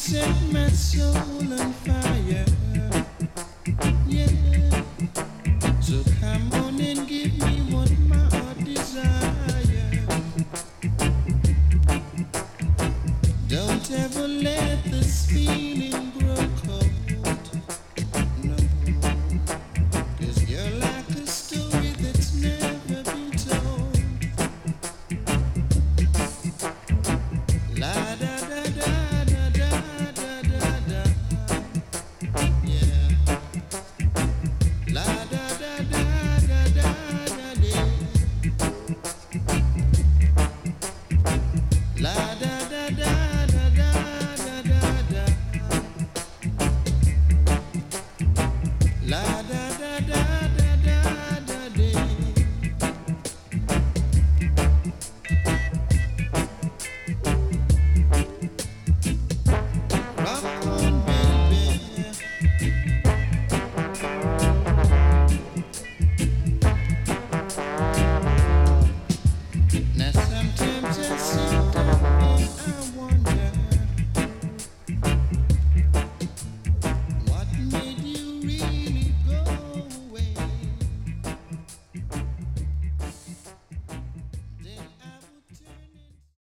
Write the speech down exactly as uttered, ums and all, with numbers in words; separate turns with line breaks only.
set my soul on fire. Yeah. So come on and give me what my heart desire. Don't ever let this feeling